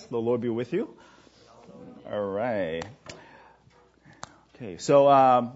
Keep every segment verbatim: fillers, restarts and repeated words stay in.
The Lord be with you. All right. Okay, so um,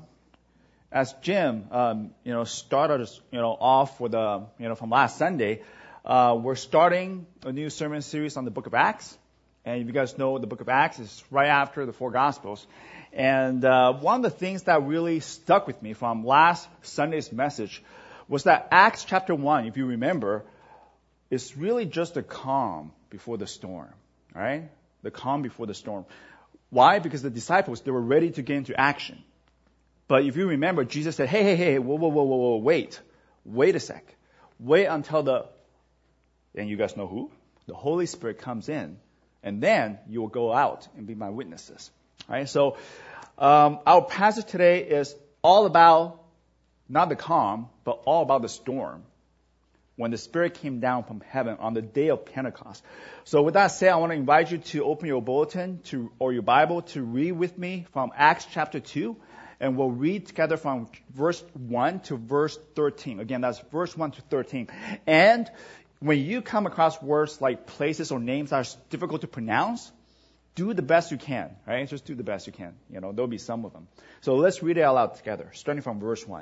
as Jim, um, you know, started us, you know, off with the, you know, from last Sunday, uh, we're starting a new sermon series on the Book of Acts. And if you guys know, the Book of Acts is right after the four Gospels. And uh, one of the things that really stuck with me from last Sunday's message was that Acts chapter one, if you remember, is really just a calm before the storm. All right? The calm before the storm. Why? Because the disciples, they were ready to get into action. But if you remember, Jesus said, hey, hey, hey, whoa, whoa, whoa, whoa, whoa, wait. Wait a sec. Wait until the, and you guys know who? The Holy Spirit comes in. And then you will go out and be my witnesses. All right? So um, our passage today is all about, not the calm, but all about the storm. When the Spirit came down from heaven on the day of Pentecost. So with that said, I want to invite you to open your bulletin to or your Bible to read with me from Acts chapter two. And we'll read together from verse one to verse thirteen. Again, that's verse one to thirteen. And when you come across words like places or names that are difficult to pronounce, do the best you can, right? Just do the best you can. You know, there'll be some of them. So let's read it out loud together, starting from verse one.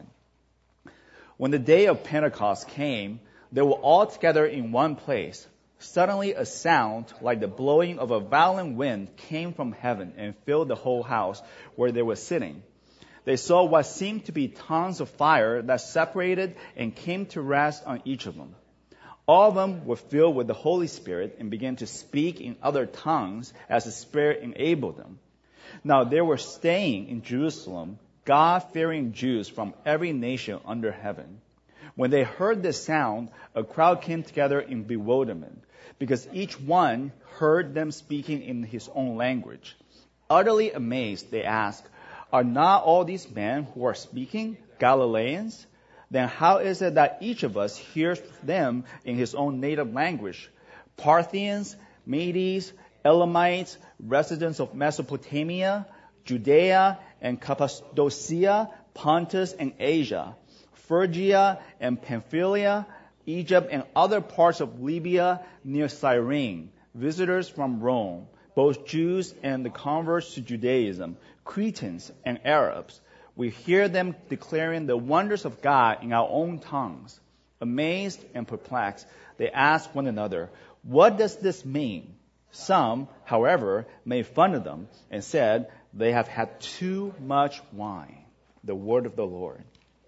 When the day of Pentecost came, they were all together in one place. Suddenly a sound like the blowing of a violent wind came from heaven and filled the whole house where they were sitting. They saw what seemed to be tongues of fire that separated and came to rest on each of them. All of them were filled with the Holy Spirit and began to speak in other tongues as the Spirit enabled them. Now they were staying in Jerusalem, God-fearing Jews from every nation under heaven. When they heard this sound, a crowd came together in bewilderment, because each one heard them speaking in his own language. Utterly amazed, they asked, "Are not all these men who are speaking Galileans? Then how is it that each of us hears them in his own native language? Parthians, Medes, Elamites, residents of Mesopotamia, Judea and Cappadocia, Pontus and Asia, Phrygia and Pamphylia, Egypt and other parts of Libya near Cyrene, visitors from Rome, both Jews and the converts to Judaism, Cretans and Arabs. We hear them declaring the wonders of God in our own tongues. Amazed and perplexed, they asked one another, what does this mean? Some, however, made fun of them and said they have had too much wine. The word of the Lord.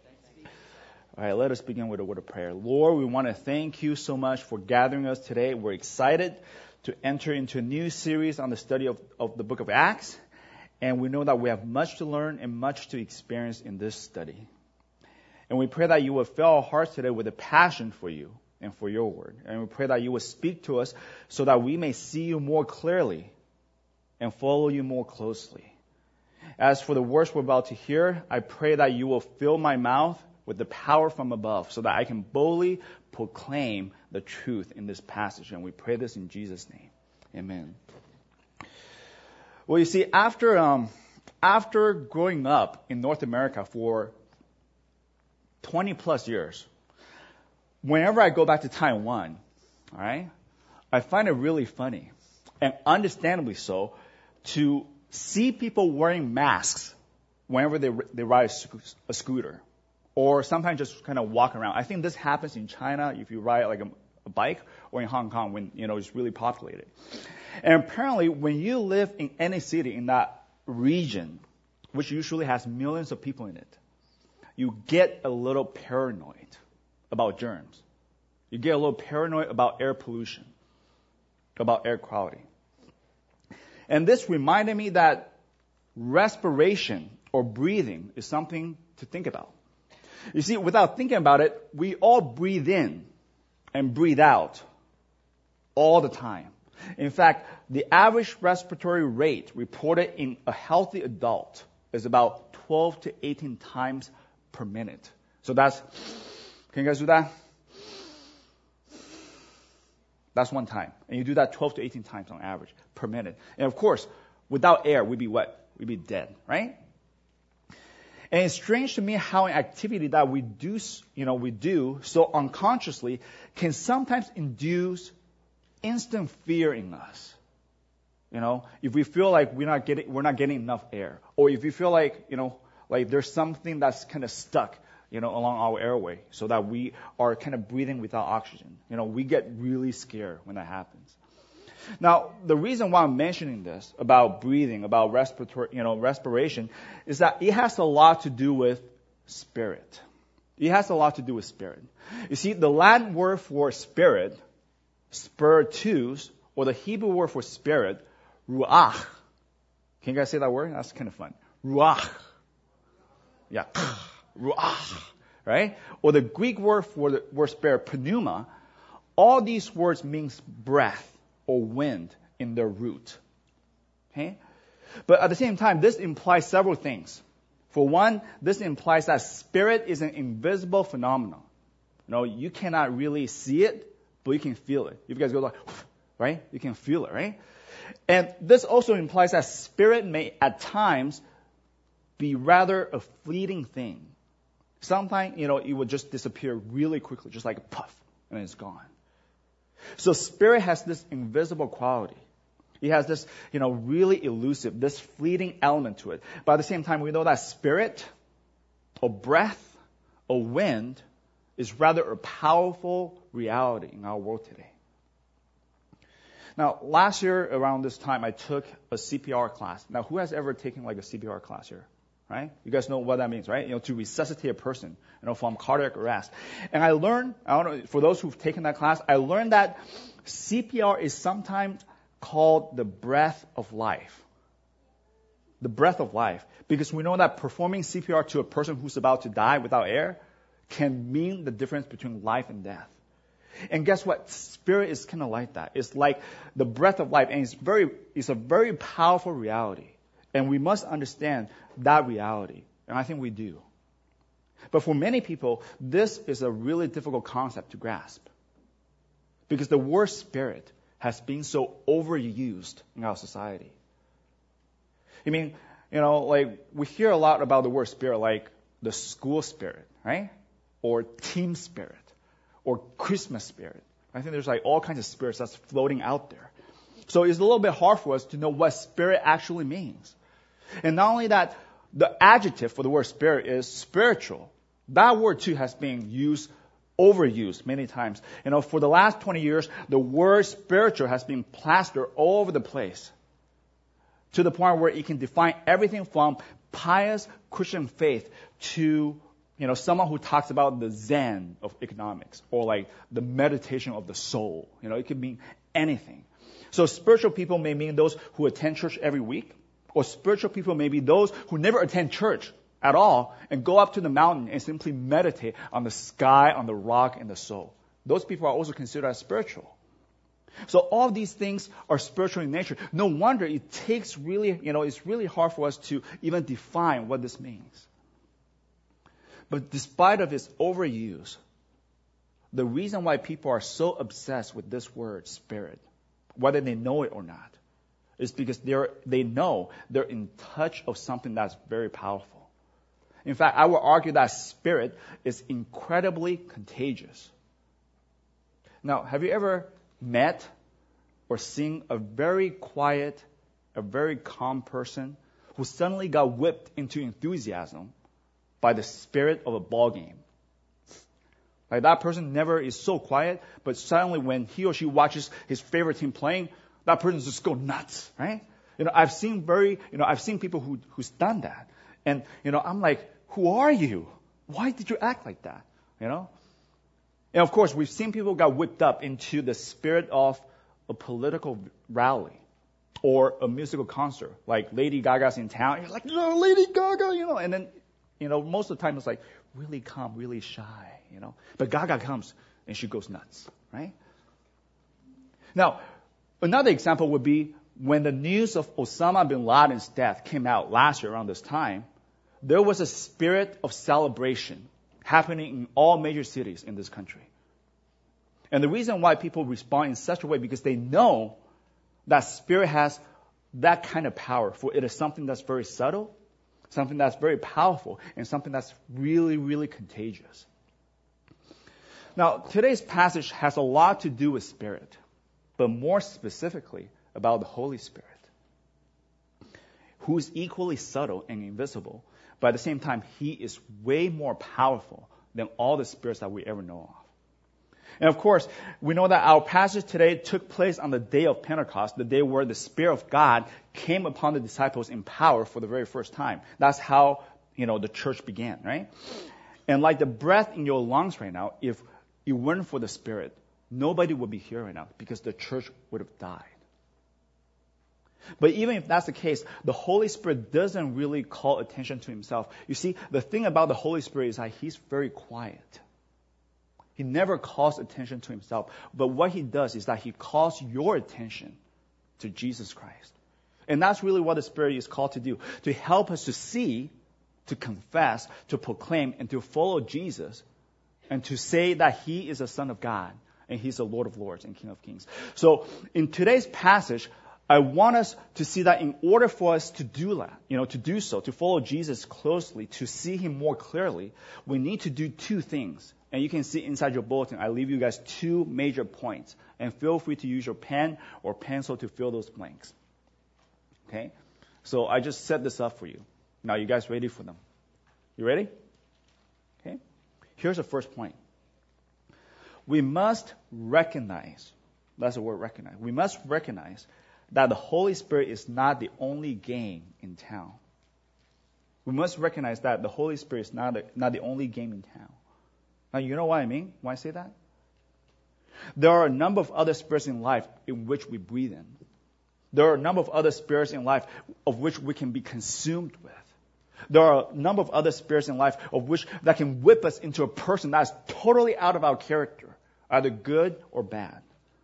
All right, let us begin with a word of prayer. Lord, we want to thank you so much for gathering us today. We're excited to enter into a new series on the study of, of the book of Acts. And we know that we have much to learn and much to experience in this study. And we pray that you will fill our hearts today with a passion for you and for your word. And we pray that you will speak to us so that we may see you more clearly and follow you more closely. As for the words we're about to hear, I pray that you will fill my mouth with the power from above so that I can boldly proclaim the truth in this passage. And we pray this in Jesus' name. Amen. Well, you see, after um, after growing up in North America for twenty plus years, whenever I go back to Taiwan, all right, I find it really funny, and understandably so, to see people wearing masks whenever they they ride a, sc- a scooter, or sometimes just kind of walk around. I think this happens in China if you ride like a, a bike, or in Hong Kong when you know it's really populated. And apparently, when you live in any city in that region, which usually has millions of people in it, you get a little paranoid about germs. You get a little paranoid about air pollution, about air quality. And this reminded me that respiration or breathing is something to think about. You see, without thinking about it, we all breathe in and breathe out all the time. In fact, the average respiratory rate reported in a healthy adult is about twelve to eighteen times per minute. So that's, can you guys do that? That's one time. And you do that twelve to eighteen times on average per minute. And of course, without air, we'd be what? We'd be dead, right? And it's strange to me how an activity that we do, you know, we do so unconsciously can sometimes induce instant fear in us. You know, if we feel like we're not getting, we're not getting enough air, or if you feel like, you know, like there's something that's kind of stuck, you know, along our airway, so that we are kind of breathing without oxygen. You know, we get really scared when that happens. Now, the reason why I'm mentioning this about breathing, about respiratory, you know, respiration, is that it has a lot to do with spirit. It has a lot to do with spirit. You see, the Latin word for spirit, spiritus, or the Hebrew word for spirit, ruach. Can you guys say that word? That's kind of fun. Ruach. Yeah. Ruach. Right? Or the Greek word for the word spirit, pneuma. All these words means breath or wind in their root. Okay? But at the same time, this implies several things. For one, this implies that spirit is an invisible phenomenon. You know, you cannot really see it, but you can feel it. If you guys go like, right? You can feel it, right? And this also implies that spirit may at times be rather a fleeting thing. Sometimes, you know, it would just disappear really quickly, just like a puff, and it's gone. So spirit has this invisible quality. It has this, you know, really elusive, this fleeting element to it. But at the same time, we know that spirit, or breath, or wind, is rather a powerful reality in our world today. Now, last year around this time, I took a C P R class. Now, who has ever taken like a C P R class here? Right? You guys know what that means, right? You know, to resuscitate a person, you know, from cardiac arrest. And I learned, I don't know, for those who've taken that class, I learned that C P R is sometimes called the breath of life. The breath of life. Because we know that performing C P R to a person who's about to die without air can mean the difference between life and death. And guess what? Spirit is kind of like that. It's like the breath of life, and it's very, it's a very powerful reality. And we must understand that reality. And I think we do. But for many people, this is a really difficult concept to grasp. Because the word spirit has been so overused in our society. I mean, you know, like, we hear a lot about the word spirit, like the school spirit, right? Or team spirit, or Christmas spirit. I think there's like all kinds of spirits that's floating out there. So it's a little bit hard for us to know what spirit actually means. And not only that, the adjective for the word spirit is spiritual. That word too has been used, overused many times. You know, for the last twenty years, the word spiritual has been plastered all over the place. To the point where it can define everything from pious Christian faith to, you know, someone who talks about the Zen of economics, or like the meditation of the soul. You know, it could mean anything. So spiritual people may mean those who attend church every week, or spiritual people may be those who never attend church at all and go up to the mountain and simply meditate on the sky, on the rock, and the soul. Those people are also considered as spiritual. So all of these things are spiritual in nature. No wonder it takes really, you know, it's really hard for us to even define what this means. But despite of its overuse, the reason why people are so obsessed with this word, spirit, whether they know it or not, is because they're, they know they're in touch of something that's very powerful. In fact, I will argue that spirit is incredibly contagious. Now, have you ever met or seen a very quiet, a very calm person who suddenly got whipped into enthusiasm by the spirit of a ball game? Like, that person never is so quiet, but suddenly when he or she watches his favorite team playing, that person just go nuts, right? You know, I've seen very, you know, I've seen people who who's done that, and you know, I'm like, who are you? Why did you act like that? You know, and of course, we've seen people got whipped up into the spirit of a political rally or a musical concert, like Lady Gaga's in town. And you're like, no, Lady Gaga, you know, and then, you know, most of the time it's like really calm, really shy, you know, but Gaga comes and she goes nuts, right? Now, another example would be when the news of Osama bin Laden's death came out last year around this time, there was a spirit of celebration happening in all major cities in this country. And the reason why people respond in such a way, because they know that spirit has that kind of power, for it is something that's very subtle, something that's very powerful, and something that's really, really contagious. Now, today's passage has a lot to do with spirit, but more specifically about the Holy Spirit. who is equally subtle and invisible, but at the same time, he is way more powerful than all the spirits that we ever know of. And of course, we know that our passage today took place on the day of Pentecost, the day where the Spirit of God came upon the disciples in power for the very first time. That's how, you know, the church began, right? And like the breath in your lungs right now, if it weren't for the Spirit, nobody would be here right now because the church would have died. But even if that's the case, the Holy Spirit doesn't really call attention to himself. You see, the thing about the Holy Spirit is that he's very quiet. He never calls attention to himself. But what he does is that he calls your attention to Jesus Christ. And that's really what the Spirit is called to do, to help us to see, to confess, to proclaim, and to follow Jesus, and to say that he is the Son of God, and he's the Lord of Lords and King of Kings. So in today's passage, I want us to see that in order for us to do that, you know, to do so, to follow Jesus closely, to see him more clearly, we need to do two things. And you can see inside your bulletin, I leave you guys two major points. And feel free to use your pen or pencil to fill those blanks. Okay? So I just set this up for you. Now, you guys ready for them? You ready? Okay? Here's the first point. We must recognize, that's the word recognize, we must recognize that the Holy Spirit is not the only game in town. We must recognize that the Holy Spirit is not, a, not the only game in town. Now, you know what I mean when I say that? There are a number of other spirits in life in which we breathe in. There are a number of other spirits in life of which we can be consumed with. There are a number of other spirits in life of which that can whip us into a person that is totally out of our character, either good or bad.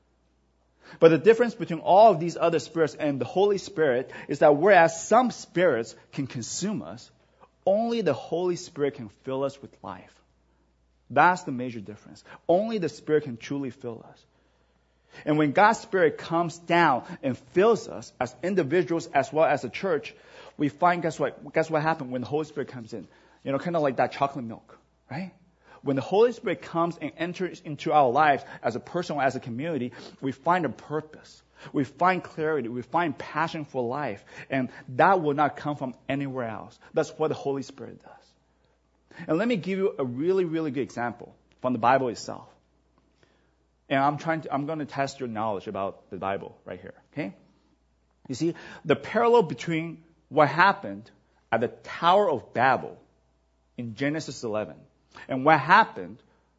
But the difference between all of these other spirits and the Holy Spirit is that whereas some spirits can consume us, only the Holy Spirit can fill us with life. That's the major difference. Only the Spirit can truly fill us. And when God's Spirit comes down and fills us as individuals as well as a church, we find, guess what? Guess what happened when the Holy Spirit comes in? You know, kind of like that chocolate milk, right? When the Holy Spirit comes and enters into our lives as a person or as a community, we find a purpose. We find clarity. We find passion for life. And that will not come from anywhere else. That's what the Holy Spirit does. And let me give you a really, really good example from the Bible itself. And I'm trying to, I'm going to test your knowledge about the Bible right here, okay? You see, the parallel between what happened at the Tower of Babel in Genesis eleven and what happened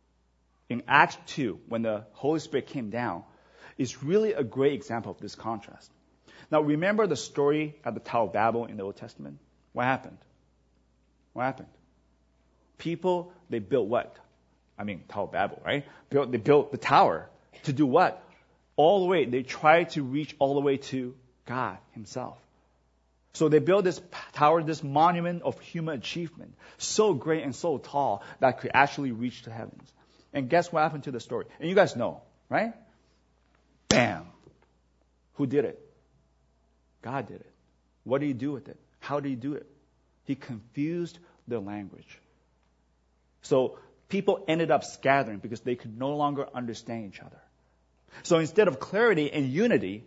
in Acts two when the Holy Spirit came down is really a great example of this contrast. Now, remember the story at the Tower of Babel in the Old Testament? What happened? What happened? People, they built what? I mean, Tower of Babel, right? Built, they built the tower to do what? All the way, they tried to reach all the way to God himself. So they built this tower, this monument of human achievement, so great and so tall that could actually reach the heavens. And guess what happened to the story? And you guys know, right? Bam! Who did it? God did it. What did he do with it? How did he do it? He confused their language. So people ended up scattering because they could no longer understand each other. So instead of clarity and unity,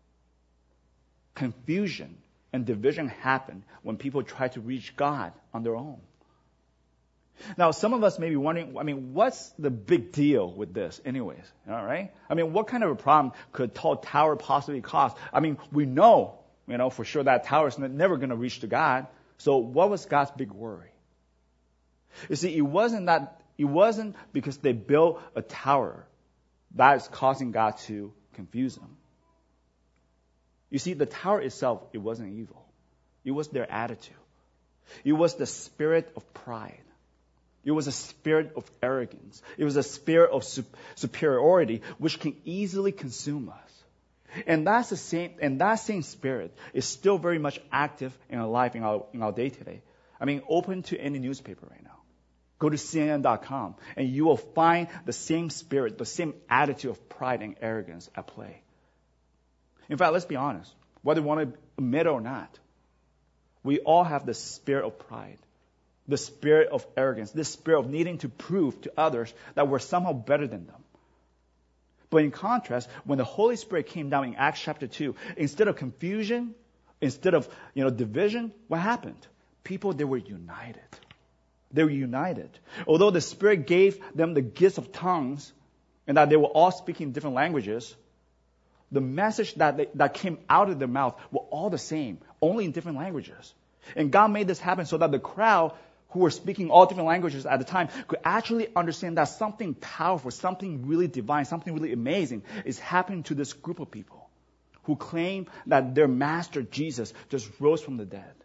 confusion and division happened when people tried to reach God on their own. Now, some of us may be wondering, I mean, what's the big deal with this anyways? All right? I mean, what kind of a problem could a tall tower possibly cause? I mean, we know, you know, for sure that tower is never going to reach to God. So what was God's big worry? You see, it wasn't that, it wasn't because they built a tower that is causing God to confuse them. You see, the tower itself, it wasn't evil. It was their attitude. It was the spirit of pride. It was a spirit of arrogance. It was a spirit of superiority which can easily consume us. And that's the same, and that same spirit is still very much active and alive in our in our day today. I mean, open to any newspaper right now. Go to C N N dot com, and you will find the same spirit, the same attitude of pride and arrogance at play. In fact, let's be honest. Whether we want to admit it or not, we all have the spirit of pride, the spirit of arrogance, this spirit of needing to prove to others that we're somehow better than them. But in contrast, when the Holy Spirit came down in Acts chapter two, instead of confusion, instead of, you know, division, what happened? People, they were united. They were united. Although the Spirit gave them the gifts of tongues and that they were all speaking different languages, the message that they, that came out of their mouth were all the same, only in different languages. And God made this happen so that the crowd who were speaking all different languages at the time could actually understand that something powerful, something really divine, something really amazing is happening to this group of people who claim that their master Jesus just rose from the dead.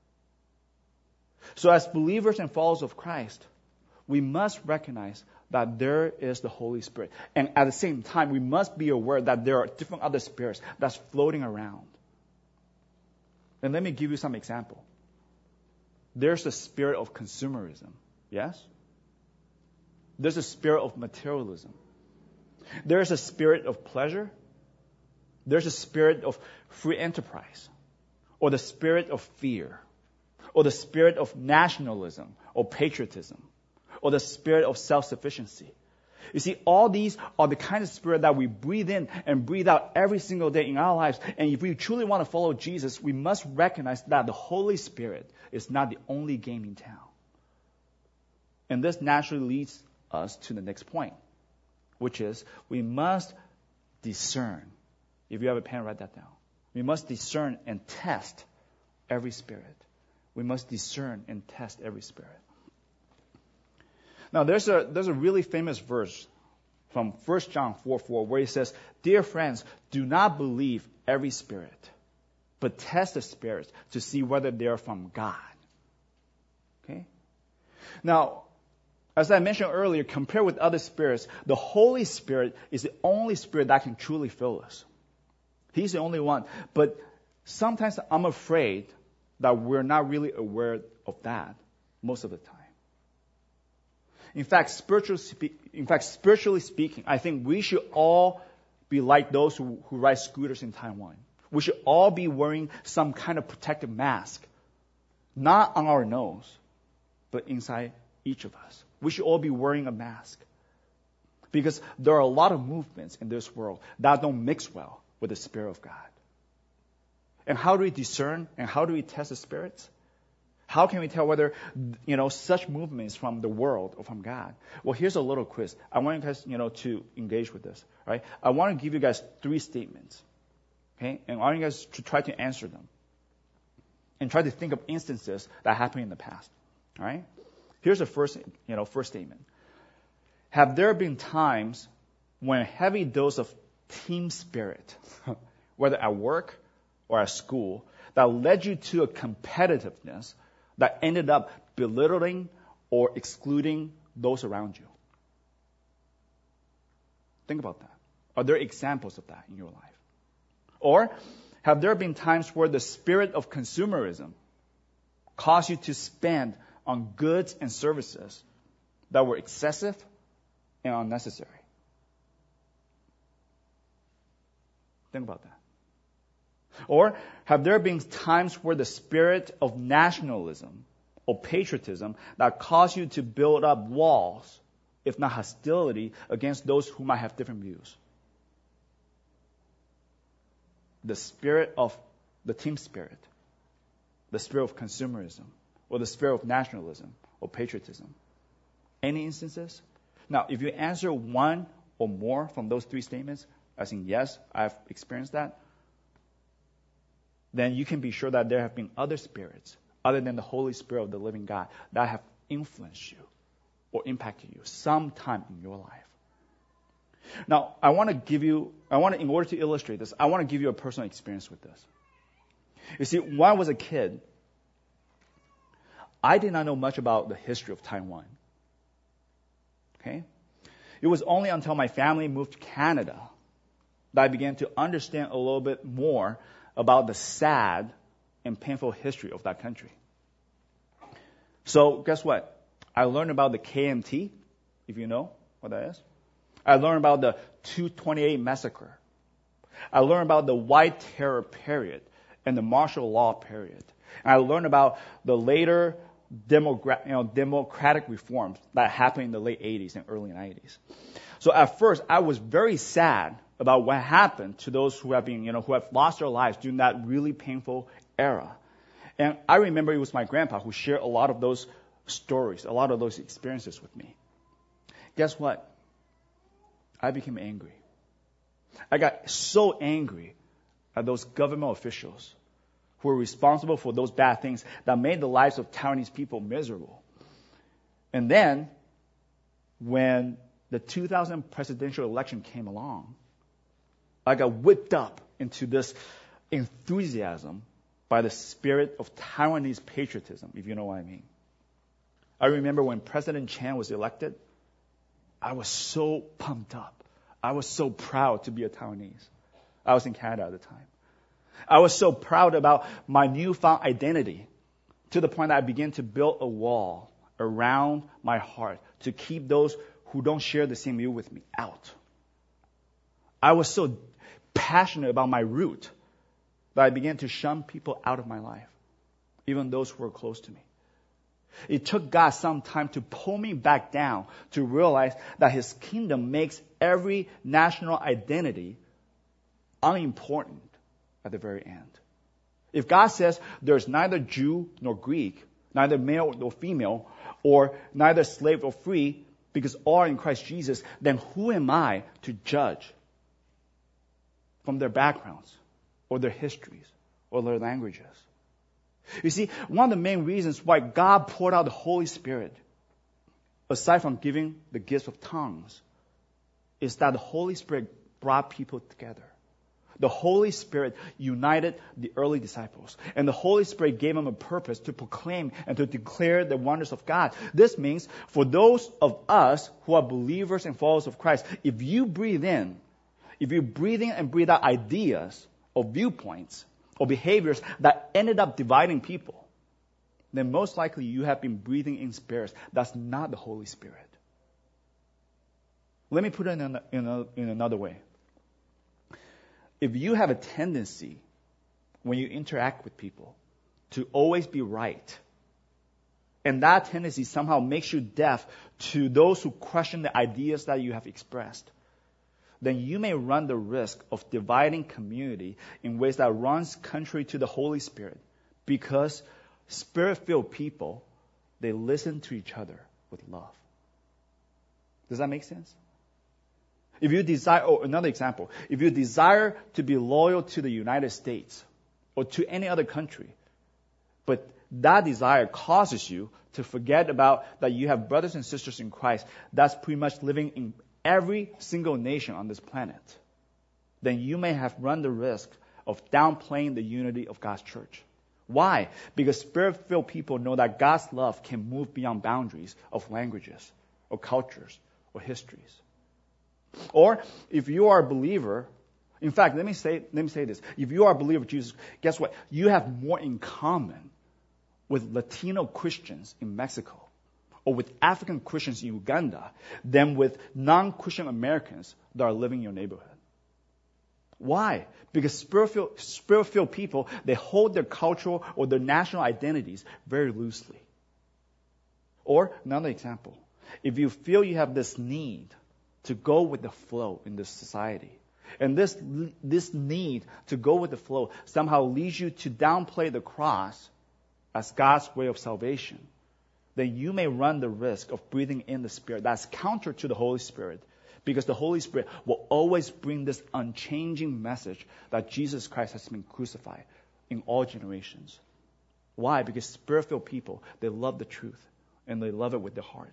So as believers and followers of Christ, we must recognize that there is the Holy Spirit. And at the same time, we must be aware that there are different other spirits that's floating around. And let me give you some example. There's the spirit of consumerism, yes? There's a spirit of materialism. There's a spirit of pleasure. There's a spirit of free enterprise, or the spirit of fear, or the spirit of nationalism or patriotism, or the spirit of self-sufficiency. You see, all these are the kind of spirit that we breathe in and breathe out every single day in our lives. And if we truly want to follow Jesus, we must recognize that the Holy Spirit is not the only game in town. And this naturally leads us to the next point, which is we must discern. If you have a pen, write that down. We must discern and test every spirit. We must discern and test every spirit. Now, there's a there's a really famous verse from First John four four where he says, "Dear friends, do not believe every spirit, but test the spirits to see whether they are from God." Okay? Now, as I mentioned earlier, compared with other spirits, the Holy Spirit is the only spirit that can truly fill us. He's the only one. But sometimes I'm afraid that we're not really aware of that most of the time. In fact, spiritually, spe- in fact, spiritually speaking, I think we should all be like those who, who ride scooters in Taiwan. We should all be wearing some kind of protective mask, not on our nose, but inside each of us. We should all be wearing a mask. Because there are a lot of movements in this world that don't mix well with the Spirit of God. And how do we discern and how do we test the spirits? How can we tell whether, you know, such movement is from the world or from God? Well, here's a little quiz. I want you guys, you know, to engage with this, right? I want to give you guys three statements, okay? And I want you guys to try to answer them and try to think of instances that happened in the past, all right? Here's the first, you know, first statement. Have there been times when a heavy dose of team spirit, whether at work or at school, that led you to a competitiveness that ended up belittling or excluding those around you? Think about that. Are there examples of that in your life? Or have there been times where the spirit of consumerism caused you to spend on goods and services that were excessive and unnecessary? Think about that. Or have there been times where the spirit of nationalism or patriotism that caused you to build up walls, if not hostility, against those who might have different views? The spirit of the team spirit, the spirit of consumerism, or the spirit of nationalism or patriotism. Any instances? Now, if you answer one or more from those three statements, as in yes, I've experienced that, then you can be sure that there have been other spirits other than the Holy Spirit of the living God that have influenced you or impacted you sometime in your life. Now, I want to give you, I want to, in order to illustrate this, I want to give you a personal experience with this. You see, when I was a kid, I did not know much about the history of Taiwan. Okay? It was only until my family moved to Canada that I began to understand a little bit more about the sad and painful history of that country. So guess what? I learned about the K M T, if you know what that is. I learned about the two twenty-eight massacre. I learned about the White Terror period and the martial law period. And I learned about the later demogra- you know, democratic reforms that happened in the late eighties and early nineties. So at first, I was very sad about what happened to those who have been, you know, who have lost their lives during that really painful era. And I remember it was my grandpa who shared a lot of those stories, a lot of those experiences with me. Guess what? I became angry. I got so angry at those government officials who were responsible for those bad things that made the lives of Taiwanese people miserable. And then, when the two thousand presidential election came along, I got whipped up into this enthusiasm by the spirit of Taiwanese patriotism, if you know what I mean. I remember when President Chan was elected, I was so pumped up. I was so proud to be a Taiwanese. I was in Canada at the time. I was so proud about my newfound identity to the point that I began to build a wall around my heart to keep those who don't share the same view with me out. I was so passionate about my root that I began to shun people out of my life, even those who were close to me. It took God some time to pull me back down to realize that His kingdom makes every national identity unimportant at the very end. If God says there's neither Jew nor Greek, neither male nor female, or neither slave or free, because all are in Christ Jesus, then who am I to judge from their backgrounds or their histories or their languages? You see, one of the main reasons why God poured out the Holy Spirit, aside from giving the gifts of tongues, is that the Holy Spirit brought people together. The Holy Spirit united the early disciples, and the Holy Spirit gave them a purpose to proclaim and to declare the wonders of God. This means for those of us who are believers and followers of Christ, if you breathe in, if you breathe in and breathe out ideas or viewpoints or behaviors that ended up dividing people, then most likely you have been breathing in spirits. That's not the Holy Spirit. Let me put it in, a, in, a, in another way. If you have a tendency, when you interact with people, to always be right, and that tendency somehow makes you deaf to those who question the ideas that you have expressed, then you may run the risk of dividing community in ways that runs contrary to the Holy Spirit, because Spirit-filled people, they listen to each other with love. Does that make sense? If you desire, oh, another example, if you desire to be loyal to the United States or to any other country, but that desire causes you to forget about that you have brothers and sisters in Christ, that's pretty much living in every single nation on this planet, then you may have run the risk of downplaying the unity of God's church. Why? Because Spirit-filled people know that God's love can move beyond boundaries of languages or cultures or histories. Or if you are a believer, in fact, let me say let me say this. If you are a believer of Jesus, guess what? You have more in common with Latino Christians in Mexico or with African Christians in Uganda than with non-Christian Americans that are living in your neighborhood. Why? Because spirit-filled, spirit-filled people, they hold their cultural or their national identities very loosely. Or another example, if you feel you have this need to go with the flow in this society, and this this need to go with the flow somehow leads you to downplay the cross as God's way of salvation, then you may run the risk of breathing in the Spirit that's counter to the Holy Spirit, because the Holy Spirit will always bring this unchanging message that Jesus Christ has been crucified in all generations. Why? Because Spirit-filled people, they love the truth, and they love it with their heart.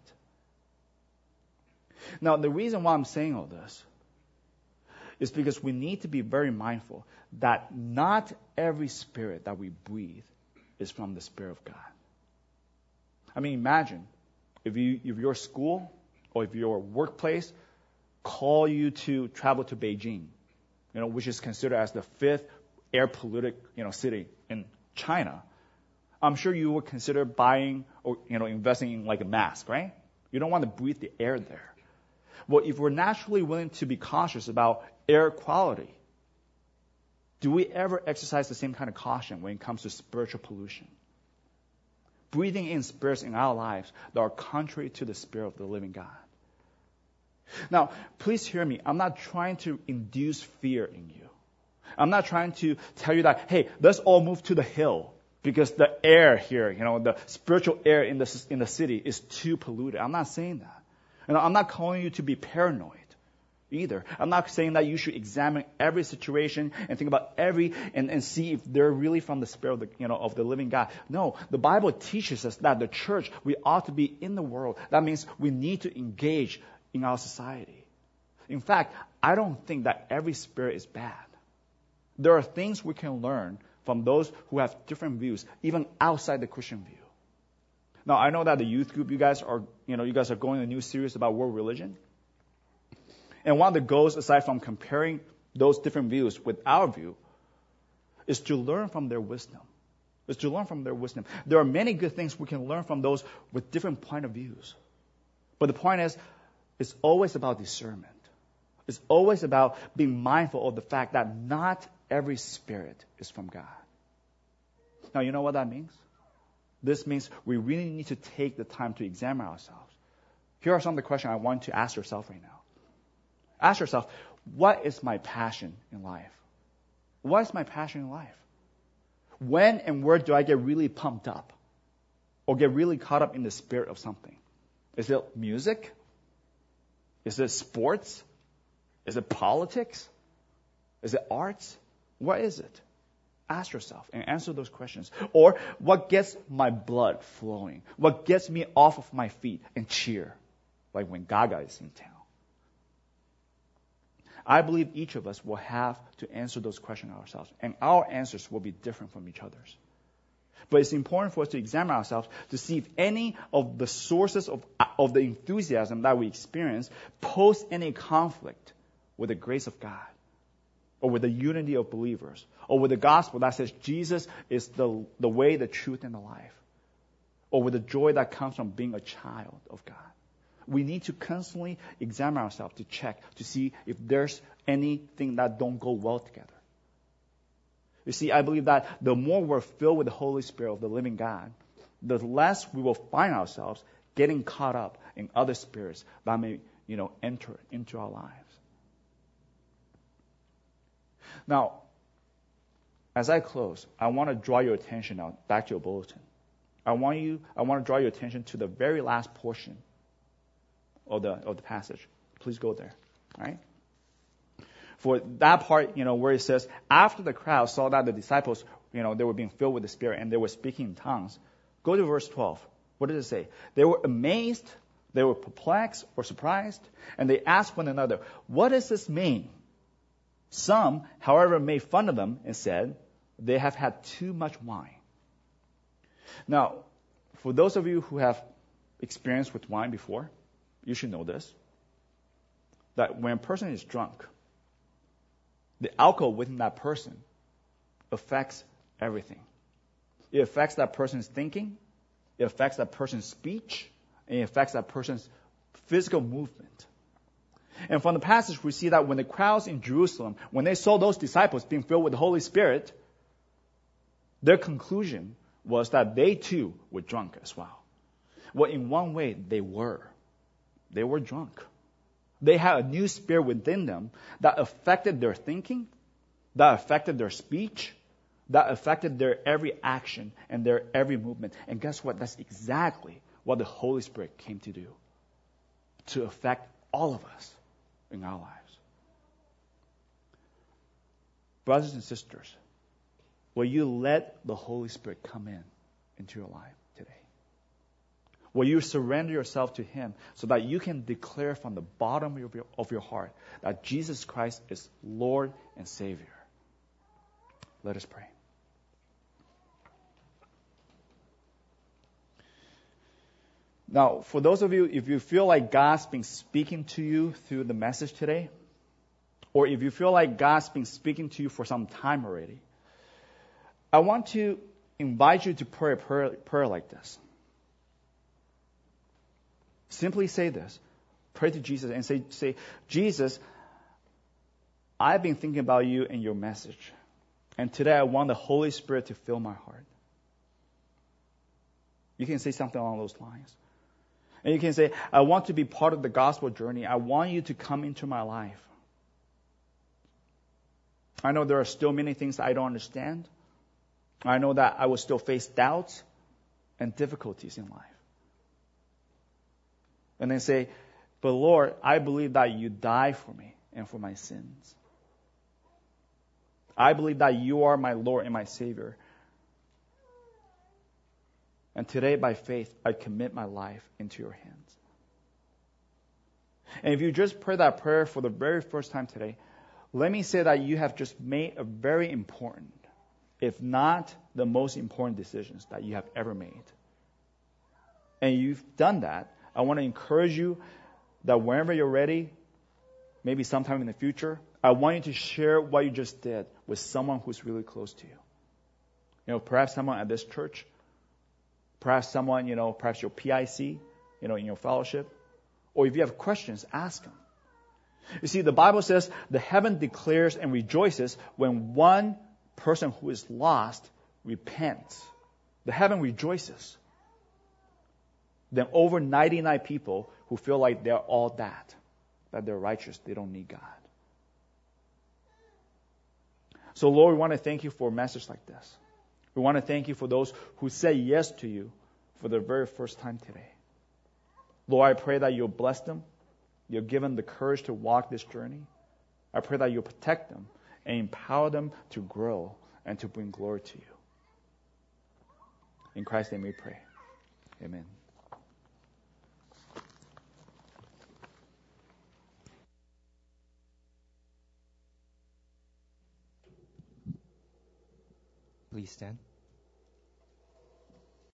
Now, the reason why I'm saying all this is because we need to be very mindful that not every spirit that we breathe is from the Spirit of God. I mean, imagine if you if your school or if your workplace call you to travel to Beijing, you know, which is considered as the fifth air polluted, you know, city in China. I'm sure you would consider buying or, you know, investing in like a mask, right? You don't want to breathe the air there. Well, if we're naturally willing to be cautious about air quality, do we ever exercise the same kind of caution when it comes to spiritual pollution? Breathing in spirits in our lives that are contrary to the Spirit of the living God. Now, please hear me. I'm not trying to induce fear in you. I'm not trying to tell you that, hey, let's all move to the hill because the air here, you know, the spiritual air in the, in the city is too polluted. I'm not saying that. And I'm not calling you to be paranoid either. I'm not saying that you should examine every situation and think about every, and, and see if they're really from the Spirit of the, you know, of the living God. No, the Bible teaches us that the church, we ought to be in the world. That means we need to engage in our society. In fact, I don't think that every spirit is bad. There are things we can learn from those who have different views, even outside the Christian view. Now, I know that the youth group, you guys are, you know, you guys are going a new series about world religion. And one of the goals, aside from comparing those different views with our view, is to learn from their wisdom. Is to learn from their wisdom. There are many good things we can learn from those with different point of views. But the point is, it's always about discernment. It's always about being mindful of the fact that not every spirit is from God. Now, you know what that means? This means we really need to take the time to examine ourselves. Here are some of the questions I want to ask yourself right now. Ask yourself, what is my passion in life? What is my passion in life? When and where do I get really pumped up or get really caught up in the spirit of something? Is it music? Is it sports? Is it politics? Is it arts? What is it? Ask yourself and answer those questions. Or what gets my blood flowing? What gets me off of my feet and cheer? Like when Gaga is in town. I believe each of us will have to answer those questions ourselves. And our answers will be different from each other's. But it's important for us to examine ourselves to see if any of the sources of, of the enthusiasm that we experience pose any conflict with the grace of God, or with the unity of believers, or with the gospel that says Jesus is the, the way, the truth, and the life, or with the joy that comes from being a child of God. We need to constantly examine ourselves to check, to see if there's anything that don't go well together. You see, I believe that the more we're filled with the Holy Spirit of the living God, the less we will find ourselves getting caught up in other spirits that may, you know, enter into our lives. Now, as I close, I want to draw your attention now back to your bulletin. I want you, I want to draw your attention to the very last portion of the of the passage. Please go there. All right? For that part, you know, where it says, after the crowd saw that the disciples, you know, they were being filled with the Spirit and they were speaking in tongues, go to verse twelve. What does it say? They were amazed, they were perplexed or surprised, and they asked one another, what does this mean? Some, however, made fun of them and said, they have had too much wine. Now, for those of you who have experience with wine before, you should know this, that when a person is drunk, the alcohol within that person affects everything. It affects that person's thinking, it affects that person's speech, and it affects that person's physical movement. And from the passage, we see that when the crowds in Jerusalem, when they saw those disciples being filled with the Holy Spirit, their conclusion was that they too were drunk as well. Well, in one way, they were. They were drunk. They had a new spirit within them that affected their thinking, that affected their speech, that affected their every action and their every movement. And guess what? That's exactly what the Holy Spirit came to do, to affect all of us in our lives. Brothers and sisters, will you let the Holy Spirit come in into your life today? Will you surrender yourself to Him so that you can declare from the bottom of your, of your heart that Jesus Christ is Lord and Savior? Let us pray. Now, for those of you, if you feel like God's been speaking to you through the message today, or if you feel like God's been speaking to you for some time already, I want to invite you to pray a prayer, prayer like this. Simply say this. Pray to Jesus and say, say, Jesus, I've been thinking about you and your message. And today I want the Holy Spirit to fill my heart. You can say something along those lines. And you can say, I want to be part of the gospel journey. I want you to come into my life. I know there are still many things that I don't understand. I know that I will still face doubts and difficulties in life. And then say, but Lord, I believe that you died for me and for my sins. I believe that you are my Lord and my Savior. And today, by faith, I commit my life into your hands. And if you just pray that prayer for the very first time today, let me say that you have just made a very important, if not the most important decisions that you have ever made. And you've done that. I want to encourage you that whenever you're ready, maybe sometime in the future, I want you to share what you just did with someone who's really close to you. You know, perhaps someone at this church, perhaps someone, you know, perhaps your P I C, you know, in your fellowship. Or if you have questions, ask them. You see, the Bible says the heaven declares and rejoices when one person who is lost repents. The heaven rejoices. Then over ninety-nine people who feel like they're all that, that they're righteous, they don't need God. So Lord, we want to thank you for a message like this. We want to thank you for those who say yes to you for the very first time today. Lord, I pray that you'll bless them. You'll give them the courage to walk this journey. I pray that you'll protect them and empower them to grow and to bring glory to you. In Christ's name we pray. Amen. Please stand.